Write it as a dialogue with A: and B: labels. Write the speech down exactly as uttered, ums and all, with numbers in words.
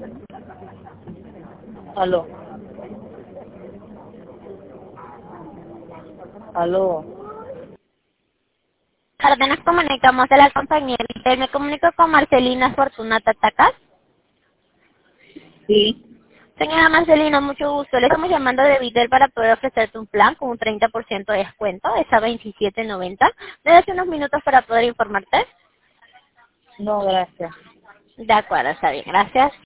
A: Aló. Aló.
B: Tarde nos comunicamos de la compañía Vitel. Me comunico con Marcelina Fortunata Tacas.
A: Sí.
B: Señora Marcelina, mucho gusto. Le estamos llamando de Vitel para poder ofrecerte un plan con un treinta por ciento de descuento. Es a veintisiete noventa. ¿Le das unos minutos para poder informarte?
A: No, gracias.
B: De acuerdo, está bien. Gracias.